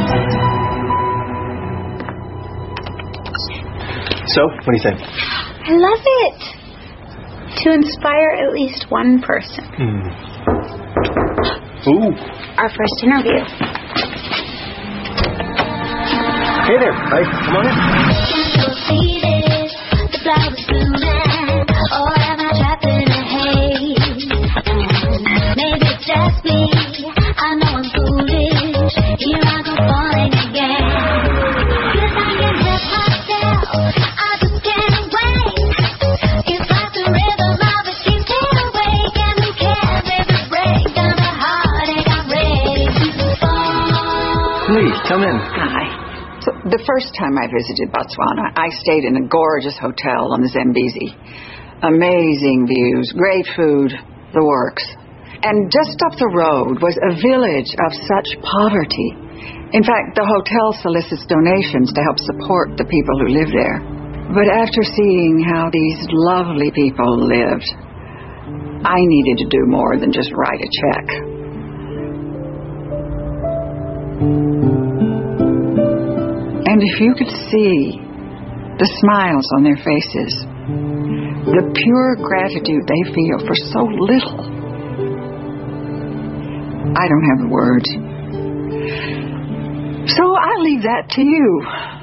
So, what do you think? I love it. To inspire at least one person. Ooh. Our first interview. Hey there. Hi. Come on in. The flowers blooming, or am I trapped in a haze? Maybe it's just me, I know I'm foolish. Here I go falling again. 'Cause I can't help myself, I just can't wait. It's like the rhythm of a sheep tail awake, and who cares if it breaks down the heartache? I'm ready to fall. Please, come in. Hi. So the first time I visited Botswana, I stayed in a gorgeous hotel on the Zambezi. Amazing views, great food, the works. And just up the road was a village of such poverty. In fact, the hotel solicits donations to help support the people who live there. But after seeing how these lovely people lived, I needed to do more than just write a check. And if you could see the smiles on their faces, the pure gratitude they feel for so little, I don't have the words. So I leave that to you.